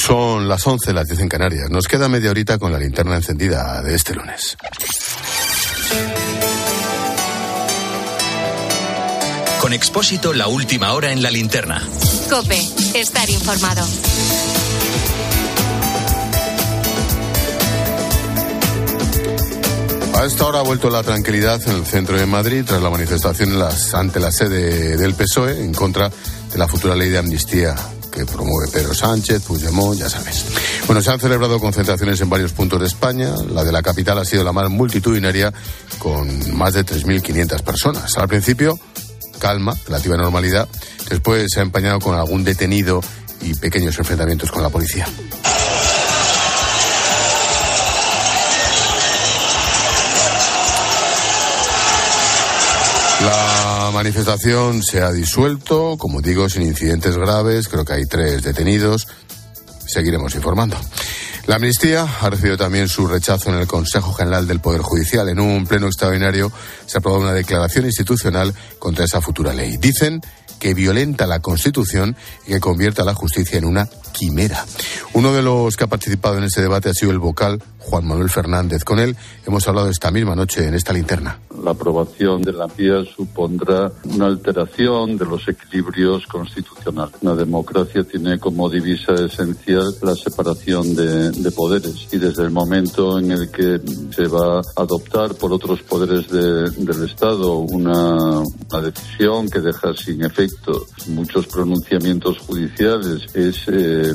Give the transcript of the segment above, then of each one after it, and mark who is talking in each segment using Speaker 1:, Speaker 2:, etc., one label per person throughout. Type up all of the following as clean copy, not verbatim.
Speaker 1: Son las 11, las 10 en Canarias. Nos queda media horita con la linterna encendida de este lunes.
Speaker 2: Con Expósito, la última hora en la linterna.
Speaker 3: COPE, estar informado.
Speaker 1: A esta hora ha vuelto la tranquilidad en el centro de Madrid tras la manifestación ante la sede del PSOE en contra de la futura ley de amnistía que promueve Pedro Sánchez, Puigdemont, ya sabes. Bueno, se han celebrado concentraciones en varios puntos de España. La de la capital ha sido la más multitudinaria, con más de 3.500 personas. Al principio, calma, relativa normalidad. Después se ha empañado con algún detenido y pequeños enfrentamientos con la policía. La manifestación se ha disuelto, como digo, sin incidentes graves. Creo que hay 3 detenidos. Seguiremos informando. La amnistía ha recibido también su rechazo en el Consejo General del Poder Judicial. En un pleno extraordinario se ha aprobado una declaración institucional contra esa futura ley. Dicen que violenta la Constitución y que convierte a la justicia en una quimera. Uno de los que ha participado en ese debate ha sido el vocal Juan Manuel Fernández. Con él hemos hablado esta misma noche en esta linterna.
Speaker 4: La aprobación de la amnistía supondrá una alteración de los equilibrios constitucionales. Una democracia tiene como divisa esencial la separación de poderes, y desde el momento en el que se va a adoptar por otros poderes del Estado una decisión que deja sin efecto muchos pronunciamientos judiciales, es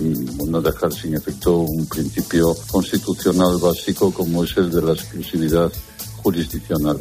Speaker 4: dejar sin efecto un principio constitucional básico como es el de la exclusividad jurisdiccional.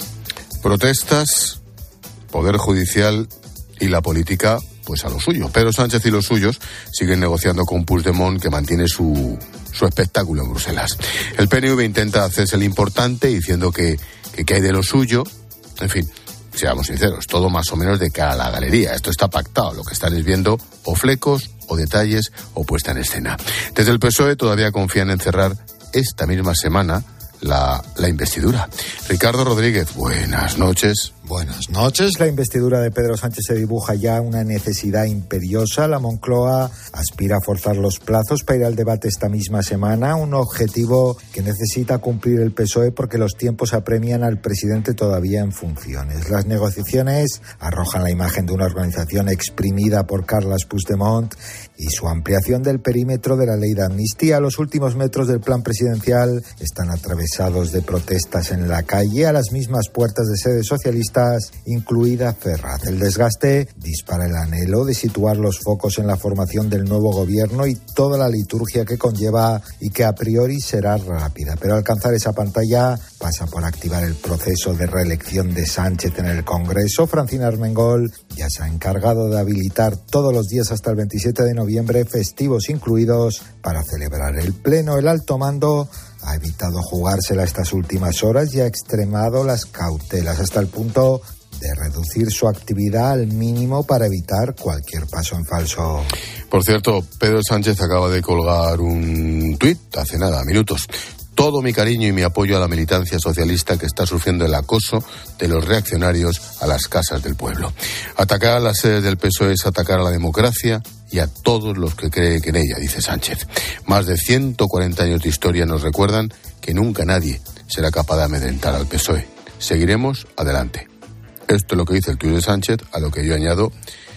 Speaker 1: Protestas, Poder Judicial y la política, pues a lo suyo. Pedro Sánchez y los suyos siguen negociando con Puigdemont, que mantiene su espectáculo en Bruselas. El PNV intenta hacerse el importante diciendo que hay de lo suyo. En fin, seamos sinceros, todo más o menos de cara a la galería. Esto está pactado, lo que están es viendo o flecos o detalles o puesta en escena. Desde el PSOE todavía confían en cerrar esta misma semana la investidura. Ricardo Rodríguez, buenas noches.
Speaker 5: Buenas noches. La investidura de Pedro Sánchez se dibuja ya una necesidad imperiosa. La Moncloa aspira a forzar los plazos para ir al debate esta misma semana, un objetivo que necesita cumplir el PSOE porque los tiempos apremian al presidente todavía en funciones. Las negociaciones arrojan la imagen de una organización exprimida por Carles Puigdemont y su ampliación del perímetro de la ley de amnistía. Los últimos metros del plan presidencial están atravesados de protestas en la calle a las mismas puertas de sede socialista, incluida Ferraz. El desgaste dispara el anhelo de situar los focos en la formación del nuevo gobierno y toda la liturgia que conlleva y que a priori será rápida. Pero alcanzar esa pantalla pasa por activar el proceso de reelección de Sánchez en el Congreso. Francina Armengol ya se ha encargado de habilitar todos los días hasta el 27 de noviembre, festivos incluidos, para celebrar el pleno. El alto mando ha evitado jugársela estas últimas horas y ha extremado las cautelas hasta el punto de reducir su actividad al mínimo para evitar cualquier paso en falso.
Speaker 1: Por cierto, Pedro Sánchez acaba de colgar un tuit hace nada, minutos. Todo mi cariño y mi apoyo a la militancia socialista que está sufriendo el acoso de los reaccionarios a las casas del pueblo. Atacar a las sedes del PSOE es atacar a la democracia y a todos los que creen en ella, dice Sánchez. Más de 140 años de historia nos recuerdan que nunca nadie será capaz de amedrentar al PSOE. Seguiremos adelante. Esto es lo que dice el tuit de Sánchez, a lo que yo añado,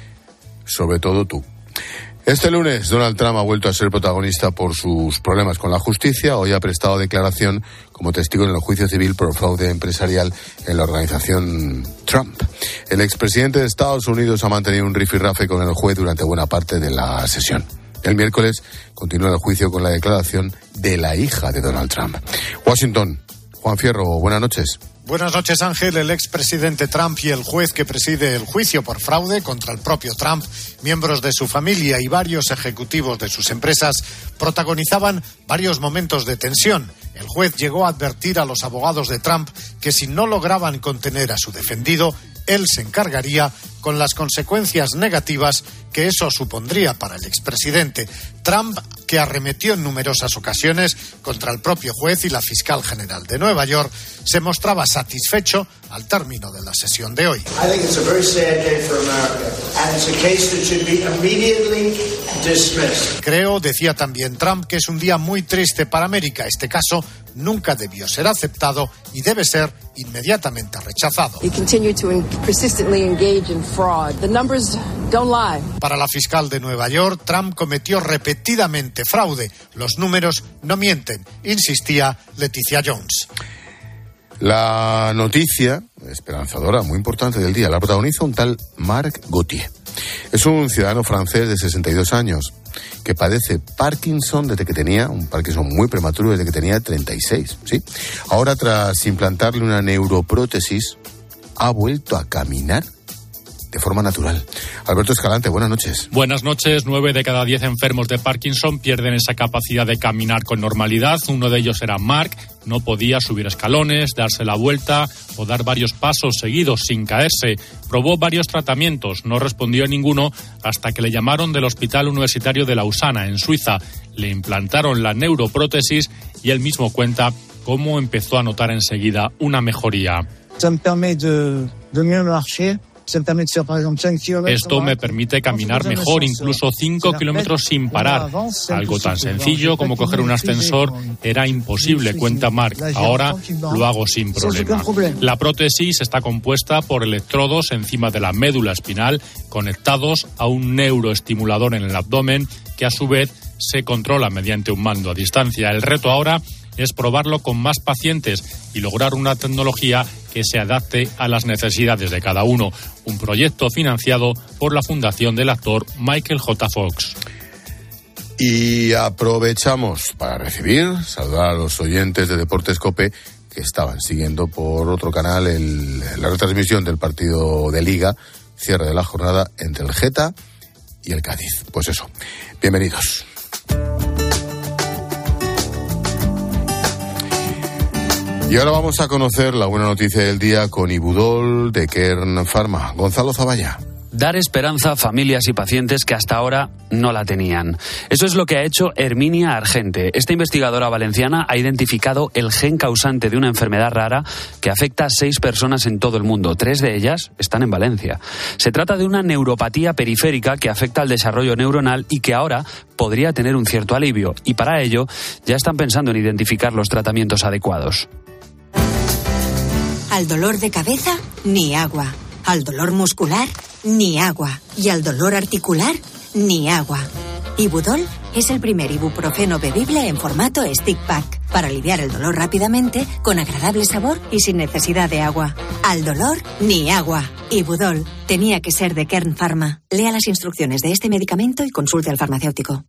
Speaker 1: sobre todo tú. Este lunes, Donald Trump ha vuelto a ser protagonista por sus problemas con la justicia. Hoy ha prestado declaración como testigo en el juicio civil por fraude empresarial en la organización Trump. El expresidente de Estados Unidos ha mantenido un rifirrafe con el juez durante buena parte de la sesión. El miércoles continúa el juicio con la declaración de la hija de Donald Trump. Washington, Juan Fierro, buenas noches.
Speaker 6: Buenas noches, Ángel. El expresidente Trump y el juez que preside el juicio por fraude contra el propio Trump, miembros de su familia y varios ejecutivos de sus empresas protagonizaban varios momentos de tensión. El juez llegó a advertir a los abogados de Trump que si no lograban contener a su defendido, él se encargaría con las consecuencias negativas que eso supondría para el expresidente. Trump, que arremetió en numerosas ocasiones contra el propio juez y la fiscal general de Nueva York, se mostraba satisfecho al término de la sesión de hoy. Creo, decía también Trump, que es un día muy triste para América. Este caso nunca debió ser aceptado y debe ser inmediatamente rechazado. Para la fiscal de Nueva York, Trump cometió repetidamente fraude. Los números no mienten, insistía Leticia Jones.
Speaker 1: La noticia esperanzadora, muy importante del día, la protagoniza un tal Marc Gauthier. Es un ciudadano francés de 62 años que padece Parkinson desde que tenía, un Parkinson muy prematuro desde que tenía 36, ¿sí? Ahora, tras implantarle una neuroprótesis, ha vuelto a caminar de forma natural. Alberto Escalante, buenas noches.
Speaker 7: Buenas noches. 9 de cada 10 enfermos de Parkinson pierden esa capacidad de caminar con normalidad. Uno de ellos era Marc. No podía subir escalones, darse la vuelta o dar varios pasos seguidos sin caerse. Probó varios tratamientos, no respondió a ninguno hasta que le llamaron del Hospital Universitario de Lausana, en Suiza. Le implantaron la neuroprótesis y él mismo cuenta cómo empezó a notar enseguida una mejoría. Esto me permite caminar mejor, incluso 5 kilómetros sin parar. Algo tan sencillo como coger un ascensor era imposible, cuenta Marc. Ahora lo hago sin problema. La prótesis está compuesta por electrodos encima de la médula espinal conectados a un neuroestimulador en el abdomen que a su vez se controla mediante un mando a distancia. El reto ahora es probarlo con más pacientes y lograr una tecnología que se adapte a las necesidades de cada uno. Un proyecto financiado por la fundación del actor Michael J. Fox.
Speaker 1: Y aprovechamos para saludar a los oyentes de Deportes COPE que estaban siguiendo por otro canal la retransmisión del partido de Liga, cierre de la jornada entre el Geta y el Cádiz. Pues eso, bienvenidos. Y ahora vamos a conocer la buena noticia del día con Ibudol de Kern Pharma. Gonzalo Zavalla.
Speaker 8: Dar esperanza a familias y pacientes que hasta ahora no la tenían. Eso es lo que ha hecho Herminia Argente. Esta investigadora valenciana ha identificado el gen causante de una enfermedad rara que afecta a 6 personas en todo el mundo. 3 de ellas están en Valencia. Se trata de una neuropatía periférica que afecta al desarrollo neuronal y que ahora podría tener un cierto alivio. Y para ello ya están pensando en identificar los tratamientos adecuados.
Speaker 9: Al dolor de cabeza, ni agua. Al dolor muscular, ni agua. Y al dolor articular, ni agua. Ibudol es el primer ibuprofeno bebible en formato stick pack para aliviar el dolor rápidamente, con agradable sabor y sin necesidad de agua. Al dolor, ni agua. Ibudol tenía que ser de Kern Pharma. Lea las instrucciones de este medicamento y consulte al farmacéutico.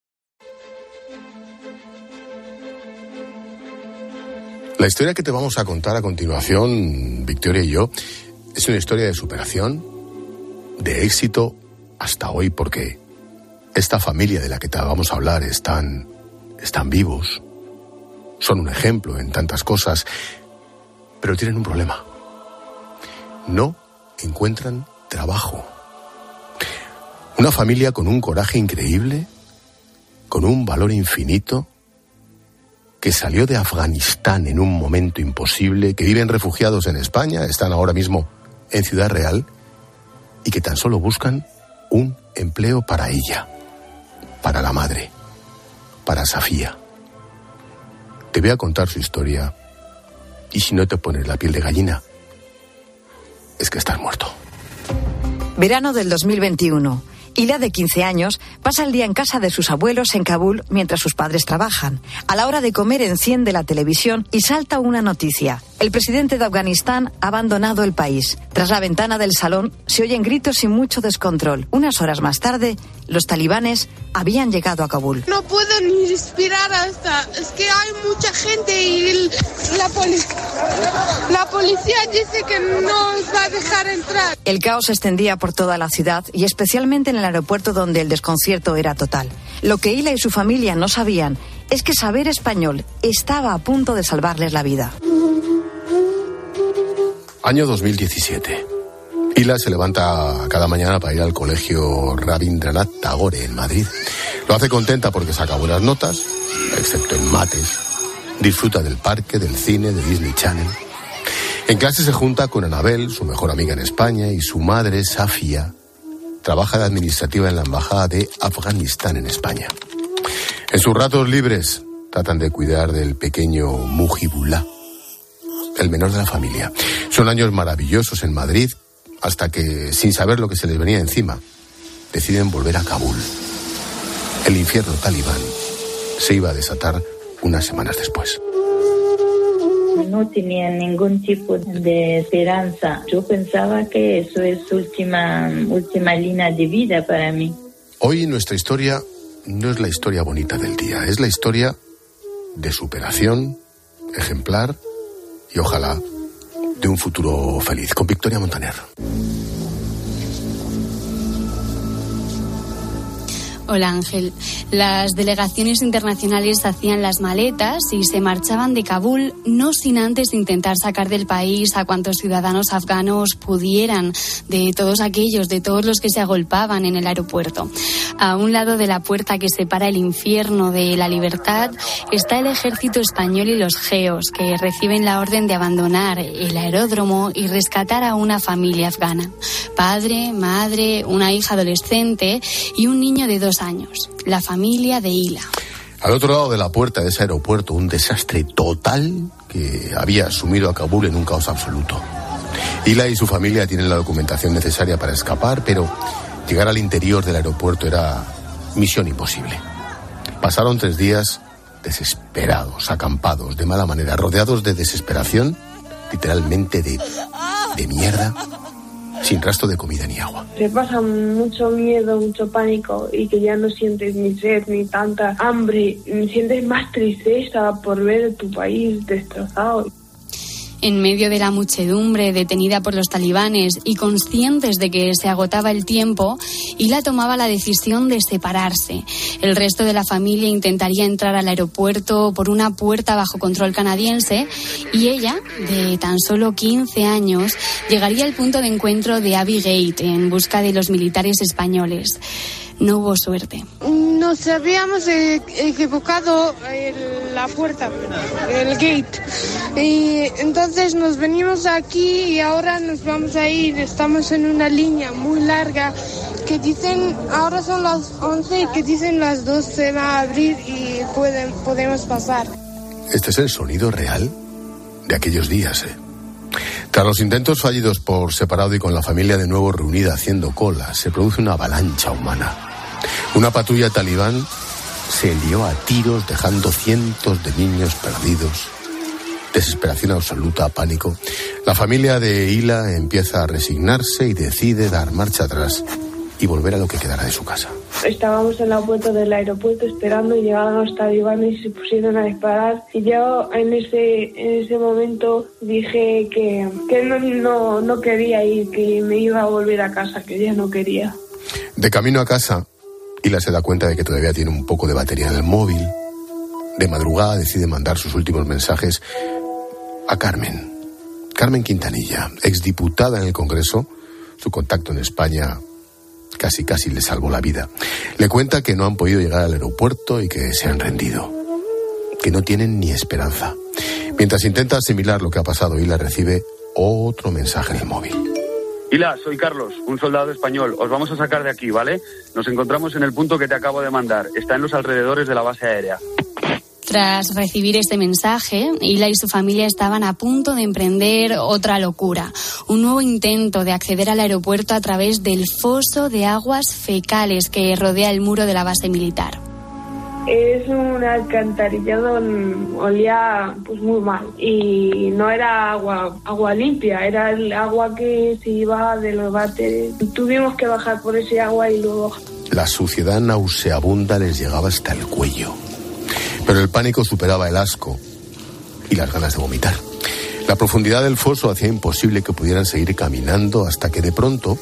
Speaker 1: La historia que te vamos a contar a continuación, Victoria y yo, es una historia de superación, de éxito hasta hoy, porque esta familia de la que te vamos a hablar están vivos, son un ejemplo en tantas cosas, pero tienen un problema. No encuentran trabajo. Una familia con un coraje increíble, con un valor infinito, que salió de Afganistán en un momento imposible, que viven refugiados en España, están ahora mismo en Ciudad Real, y que tan solo buscan un empleo para ella, para la madre, para Safía. Te voy a contar su historia, y si no te pones la piel de gallina, es que estás muerto.
Speaker 10: Verano del 2021. Hila, de 15 años, pasa el día en casa de sus abuelos en Kabul mientras sus padres trabajan. A la hora de comer enciende la televisión y salta una noticia. El presidente de Afganistán ha abandonado el país. Tras la ventana del salón se oyen gritos y mucho descontrol. Unas horas más tarde, los talibanes habían llegado a Kabul.
Speaker 11: No puedo ni respirar hasta... Es que hay mucha gente y la policía dice que no nos va a dejar entrar.
Speaker 10: El caos se extendía por toda la ciudad y especialmente en el aeropuerto, donde el desconcierto era total. Lo que Hila y su familia no sabían es que saber español estaba a punto de salvarles la vida.
Speaker 1: Año 2017. Hila se levanta cada mañana para ir al colegio Rabindranath Tagore en Madrid. Lo hace contenta porque saca buenas notas, excepto en mates. Disfruta del parque, del cine, de Disney Channel. En clase se junta con Anabel, su mejor amiga en España, y su madre, Safia, trabaja de administrativa en la embajada de Afganistán en España. En sus ratos libres tratan de cuidar del pequeño Mujibullah, el menor de la familia. Son años maravillosos en Madrid, hasta que, sin saber lo que se les venía encima, deciden volver a Kabul. El infierno talibán se iba a desatar unas semanas después.
Speaker 12: No tenía ningún tipo de esperanza. Yo pensaba que eso es última línea de vida para mí.
Speaker 1: Hoy nuestra historia no es la historia bonita del día, es la historia de superación, ejemplar y ojalá de un futuro feliz. Con Victoria Montaner.
Speaker 13: Hola Ángel. Las delegaciones internacionales hacían las maletas y se marchaban de Kabul, no sin antes intentar sacar del país a cuantos ciudadanos afganos pudieran, de todos los que se agolpaban en el aeropuerto. A un lado de la puerta que separa el infierno de la libertad está el ejército español y los geos, que reciben la orden de abandonar el aeródromo y rescatar a una familia afgana. Padre, madre, una hija adolescente y un niño de 2 años. La familia de Hila.
Speaker 1: Al otro lado de la puerta de ese aeropuerto, un desastre total que había sumido a Kabul en un caos absoluto. Hila y su familia tienen la documentación necesaria para escapar, pero llegar al interior del aeropuerto era misión imposible. Pasaron 3 días desesperados, acampados, de mala manera, rodeados de desesperación, literalmente de mierda, sin rastro de comida ni agua.
Speaker 11: Se pasa mucho miedo, mucho pánico y que ya no sientes ni sed ni tanta hambre, sientes más tristeza por ver tu país destrozado.
Speaker 13: En medio de la muchedumbre detenida por los talibanes y conscientes de que se agotaba el tiempo, Hila tomaba la decisión de separarse. El resto de la familia intentaría entrar al aeropuerto por una puerta bajo control canadiense y ella, de tan solo 15 años, llegaría al punto de encuentro de Abbey Gate en busca de los militares españoles. No hubo suerte.
Speaker 11: Nos habíamos equivocado en la puerta, el gate. Y entonces nos venimos aquí y ahora nos vamos a ir. Estamos en una línea muy larga que dicen, ahora son las 11 y que dicen las 2 se va a abrir y podemos pasar.
Speaker 1: Este es el sonido real de aquellos días, Tras los intentos fallidos por separado y con la familia de nuevo reunida haciendo cola, se produce una avalancha humana. Una patrulla talibán se lió a tiros dejando cientos de niños perdidos. Desesperación absoluta, pánico. La familia de Hila empieza a resignarse y decide dar marcha atrás y volver a lo que quedara de su casa.
Speaker 11: Estábamos en la puerta del aeropuerto esperando y llegaron los talibanes y se pusieron a disparar. Y yo en ese momento dije que no quería ir, que me iba a volver a casa, que ya no quería.
Speaker 1: De camino a casa, Hila se da cuenta de que todavía tiene un poco de batería en el móvil. De madrugada decide mandar sus últimos mensajes a Carmen Quintanilla, exdiputada en el Congreso. Su contacto en España casi le salvó la vida. Le cuenta que no han podido llegar al aeropuerto y que se han rendido, que no tienen ni esperanza. Mientras intenta asimilar lo que ha pasado, Hila recibe otro mensaje en el móvil.
Speaker 14: Hila, soy Carlos, un soldado español. Os vamos a sacar de aquí, ¿vale? Nos encontramos en el punto que te acabo de mandar. Está en los alrededores de la base aérea.
Speaker 13: Tras recibir este mensaje, Hila y su familia estaban a punto de emprender otra locura. Un nuevo intento de acceder al aeropuerto a través del foso de aguas fecales que rodea el muro de la base militar.
Speaker 11: Es un alcantarillado, olía pues muy mal y no era agua limpia, era el agua que se iba de los váteres. Tuvimos que bajar por ese agua y luego...
Speaker 1: La suciedad nauseabunda les llegaba hasta el cuello, pero el pánico superaba el asco y las ganas de vomitar. La profundidad del foso hacía imposible que pudieran seguir caminando hasta que de pronto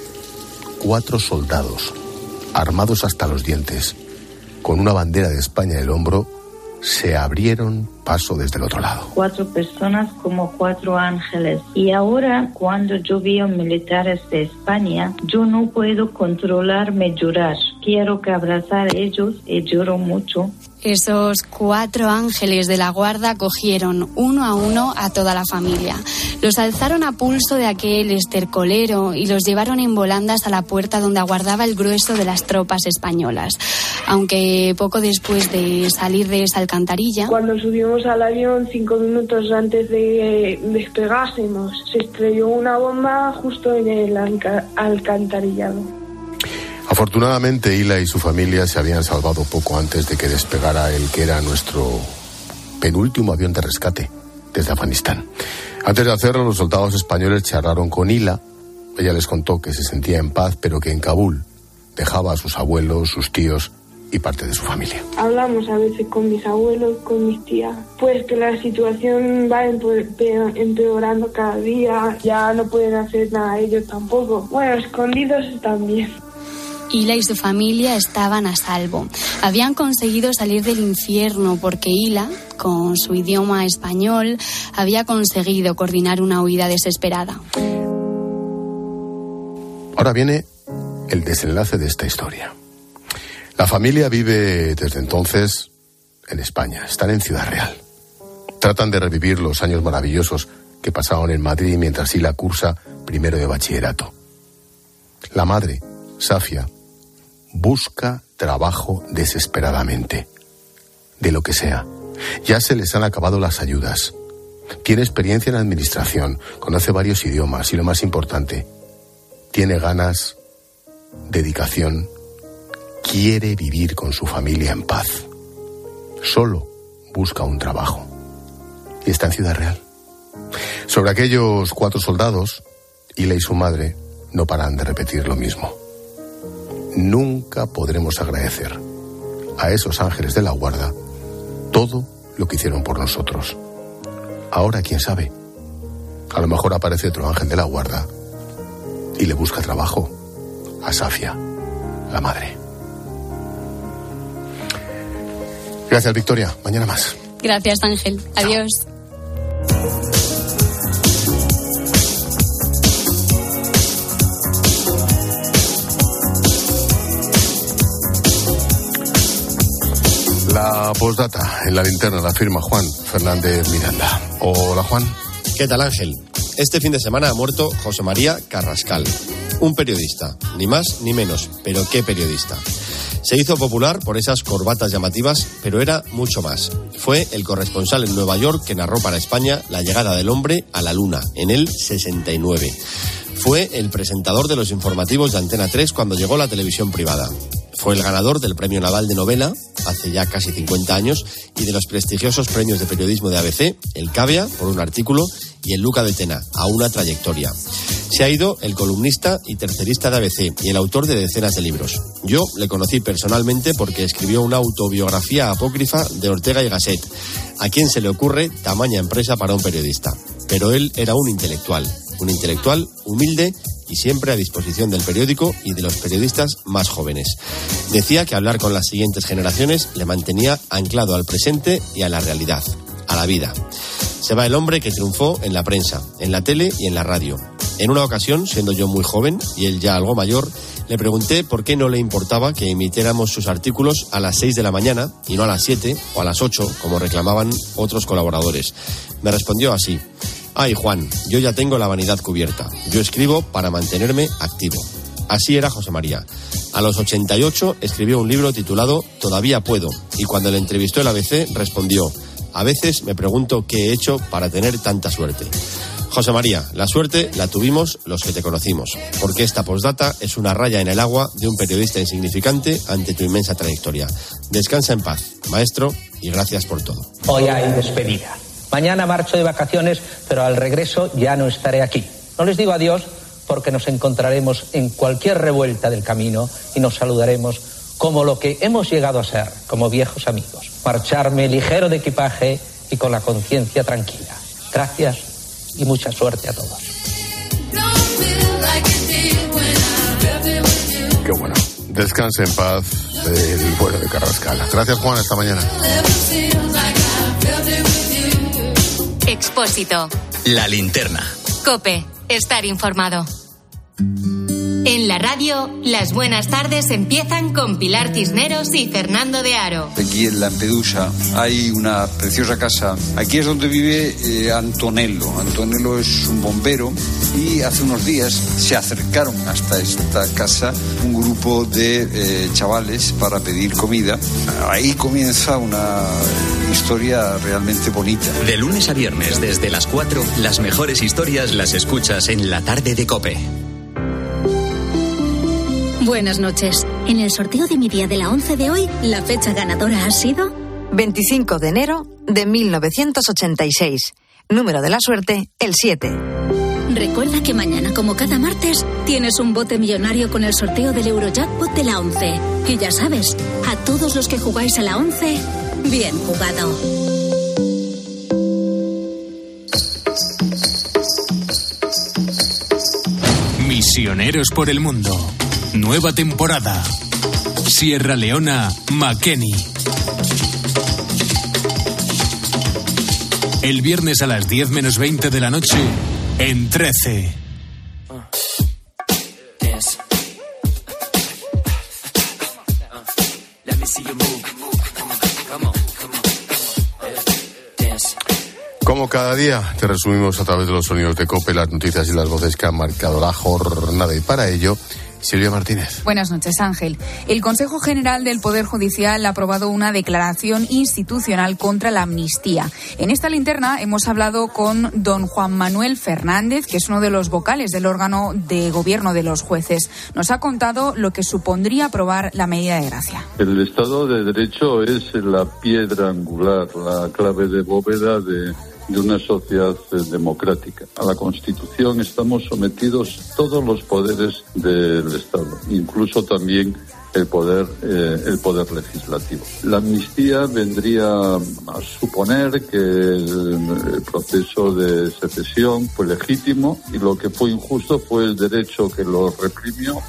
Speaker 1: 4 soldados, armados hasta los dientes, con una bandera de España en el hombro, se abrieron paso desde el otro lado.
Speaker 12: 4 personas como 4 ángeles. Y ahora, cuando yo veo militares de España, yo no puedo controlarme llorar. Quiero que abrazar a ellos y lloro mucho.
Speaker 13: Esos 4 ángeles de la guarda cogieron uno a uno a toda la familia. Los alzaron a pulso de aquel estercolero y los llevaron en volandas a la puerta donde aguardaba el grueso de las tropas españolas. Aunque poco después de salir de esa alcantarilla...
Speaker 11: Cuando subimos al avión, 5 minutos antes de despegásemos, se estrelló una bomba justo en el alcantarillado.
Speaker 1: Afortunadamente, Hila y su familia se habían salvado poco antes de que despegara el que era nuestro penúltimo avión de rescate desde Afganistán. Antes de hacerlo, los soldados españoles charlaron con Hila. Ella les contó que se sentía en paz, pero que en Kabul dejaba a sus abuelos, sus tíos y parte de su familia.
Speaker 11: Hablamos a veces con mis abuelos, con mis tías, pues que la situación va empeorando cada día, ya no pueden hacer nada ellos tampoco. Bueno, escondidos están bien.
Speaker 13: Hila y su familia estaban a salvo. Habían conseguido salir del infierno porque Hila, con su idioma español, había conseguido coordinar una huida desesperada.
Speaker 1: Ahora viene el desenlace de esta historia. La familia vive desde entonces en España, están en Ciudad Real. Tratan de revivir los años maravillosos que pasaron en Madrid mientras Hila cursa primero de bachillerato. La madre, Safia, busca trabajo desesperadamente, de lo que sea. Ya se les han acabado las ayudas. Tiene experiencia en administración, conoce varios idiomas y lo más importante, tiene ganas, dedicación, quiere vivir con su familia en paz. Solo busca un trabajo. Y está en Ciudad Real. Sobre aquellos 4 soldados, Hila y su madre no paran de repetir lo mismo. Nunca podremos agradecer a esos ángeles de la guarda todo lo que hicieron por nosotros. Ahora, quién sabe, a lo mejor aparece otro ángel de la guarda y le busca trabajo a Safia, la madre. Gracias, Victoria. Mañana más.
Speaker 13: Gracias, Ángel. Adiós.
Speaker 1: La postdata en la linterna la firma Juan Fernández Miranda. Hola, Juan.
Speaker 15: ¿Qué tal, Ángel? Este fin de semana ha muerto José María Carrascal, un periodista, ni más ni menos, pero qué periodista. Se hizo popular por esas corbatas llamativas, pero era mucho más. Fue el corresponsal en Nueva York que narró para España la llegada del hombre a la Luna, en el 69. Fue el presentador de los informativos de Antena 3 cuando llegó la televisión privada. Fue el ganador del Premio Naval de Novela, hace ya casi 50 años, y de los prestigiosos premios de periodismo de ABC, el Cavia, por un artículo, y el Luca de Tena, a una trayectoria. Se ha ido el columnista y tercerista de ABC y el autor de decenas de libros. Yo le conocí personalmente porque escribió una autobiografía apócrifa de Ortega y Gasset. ¿A quién se le ocurre tamaña empresa para un periodista? Pero él era un intelectual humilde y siempre a disposición del periódico y de los periodistas más jóvenes. Decía que hablar con las siguientes generaciones le mantenía anclado al presente y a la realidad, a la vida. Se va el hombre que triunfó en la prensa, en la tele y en la radio. En una ocasión, siendo yo muy joven y él ya algo mayor, le pregunté por qué no le importaba que emitiéramos sus artículos a las 6 de la mañana y no a las 7 o a las 8, como reclamaban otros colaboradores. Me respondió así: ay, Juan, yo ya tengo la vanidad cubierta. Yo escribo para mantenerme activo. Así era José María. A los 88 escribió un libro titulado Todavía puedo, y cuando le entrevistó el ABC respondió: a veces me pregunto qué he hecho para tener tanta suerte. José María, la suerte la tuvimos los que te conocimos, porque esta postdata es una raya en el agua de un periodista insignificante ante tu inmensa trayectoria. Descansa en paz, maestro, y gracias por todo.
Speaker 16: Hoy hay despedida. Mañana marcho de vacaciones, pero al regreso ya no estaré aquí. No les digo adiós porque nos encontraremos en cualquier revuelta del camino y nos saludaremos como lo que hemos llegado a ser, como viejos amigos. Marcharme ligero de equipaje y con la conciencia tranquila. Gracias y mucha suerte a todos.
Speaker 1: Qué bueno. Descanse en paz el vuelo de Carrascal. Gracias, Juan. Hasta mañana.
Speaker 3: Expósito.
Speaker 2: La linterna.
Speaker 3: COPE. Estar informado. En la radio, las buenas tardes empiezan con Pilar Cisneros y Fernando de Aro.
Speaker 17: Aquí en Lampedusa hay una preciosa casa. Aquí es donde vive Antonello. Antonello es un bombero y hace unos días se acercaron hasta esta casa un grupo de chavales para pedir comida. Ahí comienza una historia realmente bonita.
Speaker 2: De lunes a viernes, desde las 4, las mejores historias las escuchas en La Tarde de COPE.
Speaker 18: Buenas noches. En el sorteo de mi día de la 11 de hoy, la fecha ganadora ha sido
Speaker 10: 25 de enero de 1986. Número de la suerte, el 7.
Speaker 18: Recuerda que mañana, como cada martes, tienes un bote millonario con el sorteo del Eurojackpot de la 11. Y ya sabes, a todos los que jugáis a la 11, bien jugado.
Speaker 19: Misioneros por el mundo. Nueva temporada. Sierra Leona, Makeni. El viernes a las 10 menos 20 de la noche, en 13.
Speaker 1: Como cada día, te resumimos a través de los sonidos de COPE las noticias y las voces que han marcado la jornada. Y para ello, Silvia Martínez.
Speaker 20: Buenas noches, Ángel. El Consejo General del Poder Judicial ha aprobado una declaración institucional contra la amnistía. En esta linterna hemos hablado con don Juan Manuel Fernández, que es uno de los vocales del órgano de gobierno de los jueces. Nos ha contado lo que supondría aprobar la medida de gracia.
Speaker 4: El Estado de Derecho es la piedra angular, la clave de bóveda de una sociedad democrática. A la Constitución estamos sometidos todos los poderes del Estado, incluso también el poder legislativo. La amnistía vendría a suponer que el proceso de secesión fue legítimo y lo que fue injusto fue el derecho que lo reprimió.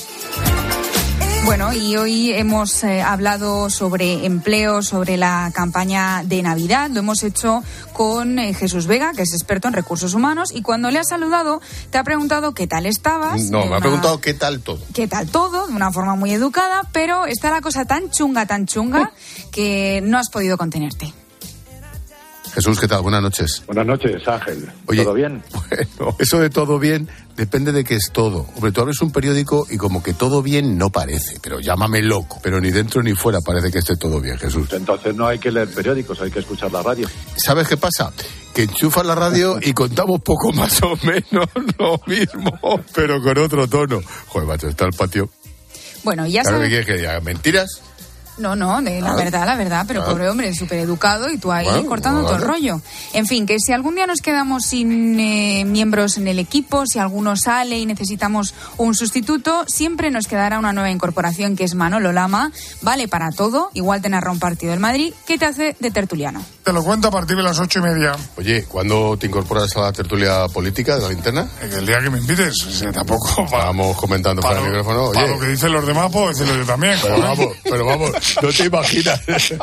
Speaker 20: Bueno, y hoy hemos hablado sobre empleo, sobre la campaña de Navidad. Lo hemos hecho con Jesús Vega, que es experto en recursos humanos, y cuando le has saludado te ha preguntado qué tal estabas.
Speaker 1: No, me ha preguntado qué tal todo.
Speaker 20: Qué tal todo, de una forma muy educada, pero está la cosa tan chunga, que no has podido contenerte.
Speaker 1: Jesús, ¿qué tal? Buenas noches.
Speaker 21: Buenas noches, Ángel.
Speaker 1: Oye,
Speaker 21: ¿todo bien?
Speaker 1: Bueno, eso de todo bien depende de qué es todo. Hombre, tú abres un periódico y como que todo bien no parece, pero llámame loco. Pero ni dentro ni fuera parece que esté todo bien, Jesús.
Speaker 21: Entonces no hay que leer periódicos, hay que escuchar la radio.
Speaker 1: ¿Sabes qué pasa? Que enchufas la radio y contamos poco más o menos lo mismo, pero con otro tono. Joder, macho, está el patio.
Speaker 20: Bueno, ya
Speaker 1: sabes.
Speaker 20: ¿Qué
Speaker 1: quieres que diga? ¿Mentiras?
Speaker 20: No, la verdad, pero pobre hombre, súper educado y tú ahí cortando todo el rollo. En fin, que si algún día nos quedamos sin miembros en el equipo, si alguno sale y necesitamos un sustituto, siempre nos quedará una nueva incorporación que es Manolo Lama, vale para todo, igual te narra un partido del Madrid. ¿Qué te hace de tertuliano?
Speaker 22: Te lo cuento a partir de las 8:30.
Speaker 1: Oye, ¿cuándo te incorporas a la tertulia política de la linterna?
Speaker 22: El día que me invites, tampoco.
Speaker 1: Vamos comentando para el micrófono. Oye,
Speaker 22: para lo que dicen los demás, puedo decirlo yo también.
Speaker 1: Pero vamos, no te imaginas.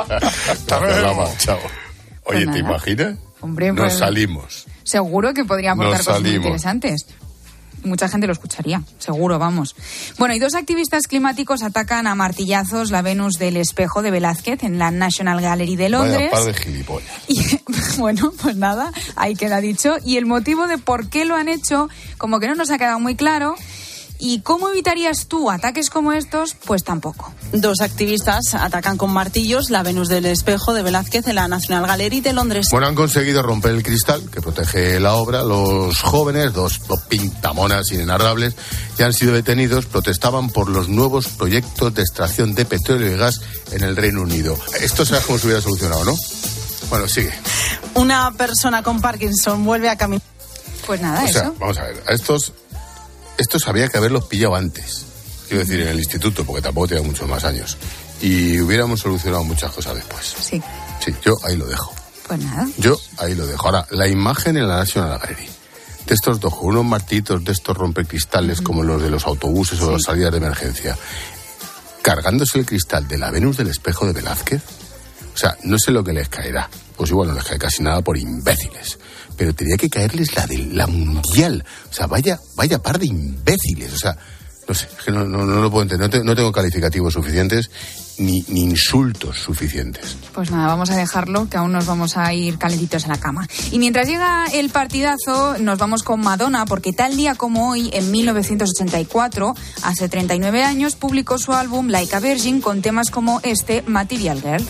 Speaker 1: Chao. Oye,
Speaker 22: Pues
Speaker 1: ¿te imaginas?
Speaker 20: Hombre,
Speaker 1: nos salimos.
Speaker 20: Seguro que podría aportar cosas muy interesantes. Mucha gente lo escucharía, seguro, vamos. Bueno, y dos activistas climáticos atacan a martillazos la Venus del Espejo de Velázquez en la National Gallery de Londres.
Speaker 1: Vaya par de gilipollas.
Speaker 20: Y, bueno, pues nada, ahí queda dicho. Y el motivo de por qué lo han hecho, como que no nos ha quedado muy claro. ¿Y cómo evitarías tú ataques como estos? Pues tampoco.
Speaker 23: Dos activistas atacan con martillos la Venus del Espejo de Velázquez en la National Gallery de Londres.
Speaker 1: Bueno, han conseguido romper el cristal que protege la obra. Los jóvenes, dos pintamonas inenarrables, ya han sido detenidos. Protestaban por los nuevos proyectos de extracción de petróleo y gas en el Reino Unido. Esto sabes cómo se hubiera solucionado, ¿no? Bueno, sigue.
Speaker 23: Una persona con Parkinson vuelve a caminar.
Speaker 20: Pues nada, eso.
Speaker 1: Vamos a ver, a estos había que haberlos pillado antes. Quiero decir, en el instituto, porque tampoco tenía muchos más años. Y hubiéramos solucionado muchas cosas después.
Speaker 20: Sí.
Speaker 1: Sí, yo ahí lo dejo.
Speaker 20: Pues nada.
Speaker 1: Yo ahí lo dejo. Ahora, la imagen en la National Gallery de estos dos, con unos martitos de estos rompecristales como los de los autobuses o las salidas de emergencia, cargándose el cristal de la Venus del Espejo de Velázquez. O sea, no sé lo que les caerá. Pues igual no les cae casi nada por imbéciles. Pero tenía que caerles la mundial. O sea, vaya par de imbéciles. O sea, No sé, es que no lo puedo entender. No tengo calificativos suficientes ni insultos suficientes.
Speaker 20: Pues nada, vamos a dejarlo, que aún nos vamos a ir calentitos en la cama. Y mientras llega el partidazo, nos vamos con Madonna, porque tal día como hoy, en 1984, hace 39 años, publicó su álbum Like a Virgin con temas como este, Material Girl.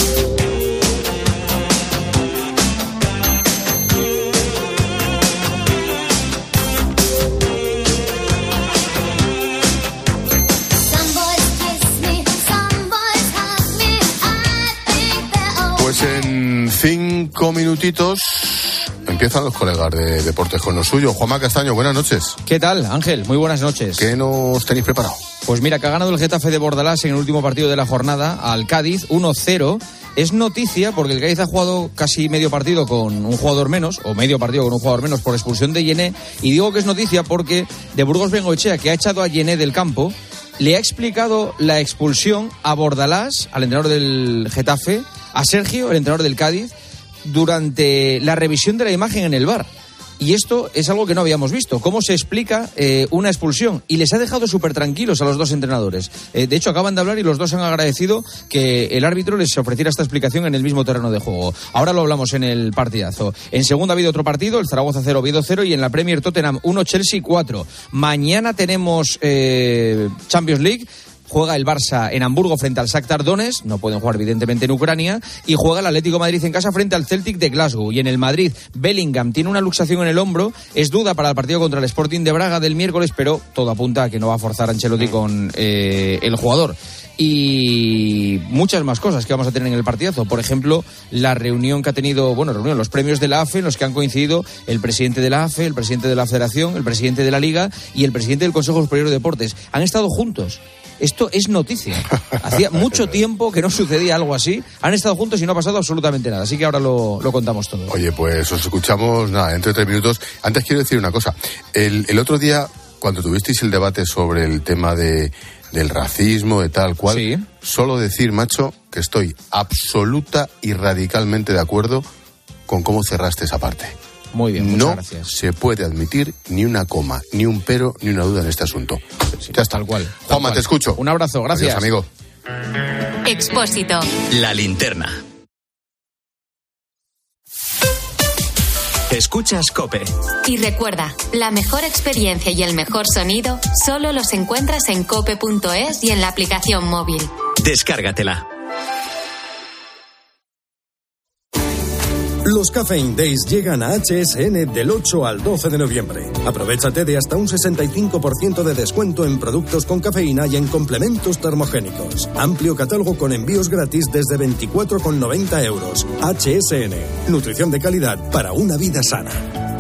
Speaker 1: Pues en 5 minutitos empiezan los colegas de Deportes con lo suyo. Juanma Castaño, buenas noches.
Speaker 5: ¿Qué tal, Ángel? Muy buenas noches.
Speaker 1: ¿Qué nos tenéis preparado?
Speaker 5: Pues mira, que ha ganado el Getafe de Bordalás en el último partido de la jornada al Cádiz, 1-0. Es noticia porque el Cádiz ha jugado casi medio partido con un jugador menos, o medio partido con un jugador menos por expulsión de Yené. Y digo que es noticia porque de Burgos Bengoechea, que ha echado a Yené del campo, le ha explicado la expulsión a Bordalás, al entrenador del Getafe, a Sergio, el entrenador del Cádiz, durante la revisión de la imagen en el VAR. Y esto es algo que no habíamos visto. ¿Cómo se explica una expulsión? Y les ha dejado súper tranquilos a los dos entrenadores. De hecho, acaban de hablar y los dos han agradecido que el árbitro les ofreciera esta explicación en el mismo terreno de juego. Ahora lo hablamos en el partidazo. En segunda ha habido otro partido, el Zaragoza 0, Oviedo 0, y en la Premier Tottenham 1, Chelsea 4. Mañana tenemos Champions League. Juega el Barça en Hamburgo frente al Shakhtar Donetsk, no pueden jugar evidentemente en Ucrania, y juega el Atlético de Madrid en casa frente al Celtic de Glasgow. Y en el Madrid, Bellingham tiene una luxación en el hombro, es duda para el partido contra el Sporting de Braga del miércoles, pero todo apunta a que no va a forzar a Ancelotti con el jugador. Y muchas más cosas que vamos a tener en el partidazo. Por ejemplo, la reunión que ha tenido, los premios de la AFE, en los que han coincidido el presidente de la AFE, el presidente de la Federación, el presidente de la Liga y el presidente del Consejo Superior de Deportes. Han estado juntos. Esto es noticia. Hacía mucho tiempo que no sucedía algo así. Han estado juntos y no ha pasado absolutamente nada. Así que ahora lo contamos todo.
Speaker 1: Oye, pues os escuchamos, dentro de 3 minutos. Antes quiero decir una cosa. El otro día, cuando tuvisteis el debate sobre el tema del racismo, de tal cual, sí, solo decir, macho, que estoy absoluta y radicalmente de acuerdo con cómo cerraste esa parte.
Speaker 5: Muy bien, muchas gracias.
Speaker 1: No se puede admitir ni una coma, ni un pero, ni una duda en este asunto.
Speaker 5: Sí,
Speaker 1: ya está.
Speaker 5: Tal cual.
Speaker 1: Juanma, te escucho.
Speaker 5: Un abrazo, gracias.
Speaker 1: Adiós, amigo.
Speaker 3: Expósito.
Speaker 2: La linterna. Escuchas COPE.
Speaker 3: Y recuerda, la mejor experiencia y el mejor sonido solo los encuentras en cope.es y en la aplicación móvil.
Speaker 2: Descárgatela.
Speaker 6: Los Caffeine Days llegan a HSN del 8 al 12 de noviembre. Aprovéchate de hasta un 65% de descuento en productos con cafeína y en complementos termogénicos. Amplio catálogo con envíos gratis desde 24,90 euros. HSN. Nutrición de calidad para una vida sana.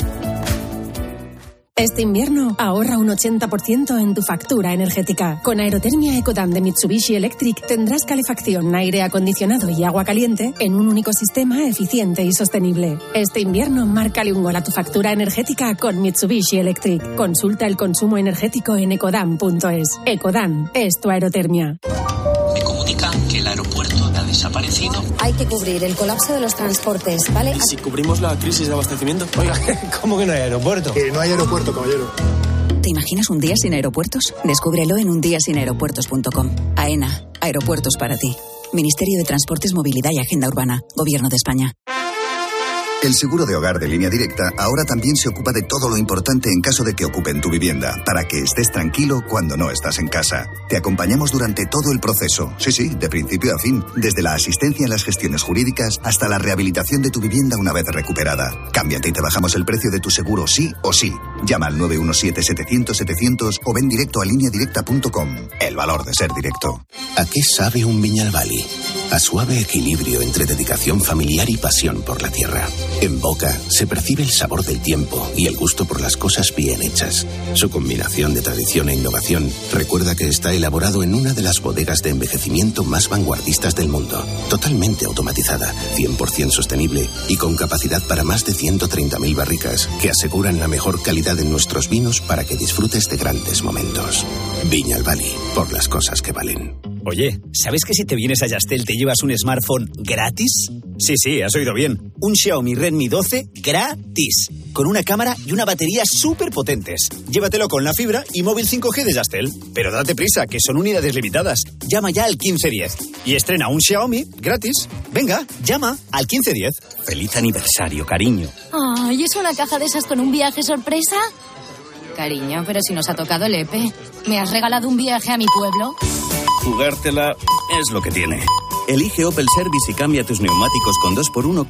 Speaker 7: Este invierno ahorra un 80% en tu factura energética. Con Aerotermia Ecodan de Mitsubishi Electric tendrás calefacción, aire acondicionado y agua caliente en un único sistema eficiente y sostenible. Este invierno márcale un gol a tu factura energética con Mitsubishi Electric. Consulta el consumo energético en ecodan.es. Ecodan es tu aerotermia.
Speaker 24: Me comunican que el aeropuerto ha desaparecido.
Speaker 25: Hay que cubrir el colapso de los transportes, ¿vale?
Speaker 24: ¿Y si cubrimos la crisis de abastecimiento? Oiga, ¿cómo que no hay aeropuerto?
Speaker 26: Que no hay aeropuerto, caballero.
Speaker 27: ¿Te imaginas un día sin aeropuertos? Descúbrelo en undiasinaeropuertos.com. AENA, aeropuertos para ti. Ministerio de Transportes, Movilidad y Agenda Urbana. Gobierno de España.
Speaker 28: El seguro de hogar de Línea Directa ahora también se ocupa de todo lo importante en caso de que ocupen tu vivienda, para que estés tranquilo cuando no estás en casa. Te acompañamos durante todo el proceso, sí, de principio a fin, desde la asistencia en las gestiones jurídicas hasta la rehabilitación de tu vivienda una vez recuperada. Cámbiate y te bajamos el precio de tu seguro sí o sí. Llama al 917-700-700 o ven directo a lineadirecta.com. El valor de ser directo.
Speaker 29: ¿A qué sabe un Viñalbali? A suave equilibrio entre dedicación familiar y pasión por la tierra. En boca se percibe el sabor del tiempo y el gusto por las cosas bien hechas. Su combinación de tradición e innovación recuerda que está elaborado en una de las bodegas de envejecimiento más vanguardistas del mundo. Totalmente automatizada, 100% sostenible y con capacidad para más de 130.000 barricas que aseguran la mejor calidad en nuestros vinos para que disfrutes de grandes momentos. Viñalbali, por las cosas que valen.
Speaker 30: Oye, ¿sabes que si te vienes a Yastel te llevas un smartphone gratis? Sí, has oído bien. Un Xiaomi Redmi 12 gratis. con una cámara y una batería súper potentes. Llévatelo con la fibra y móvil 5G de Yastel. Pero date prisa, que son unidades limitadas. Llama ya al 1510 y estrena un Xiaomi gratis. Venga, llama al 1510. Feliz aniversario, cariño.
Speaker 8: Ay, ¿es una caja de esas con un viaje sorpresa? Cariño, pero si nos ha tocado el EPE. ¿Me has regalado un viaje a mi pueblo?
Speaker 30: Jugártela es lo que tiene. Elige Opel Service y cambia tus neumáticos con 2x1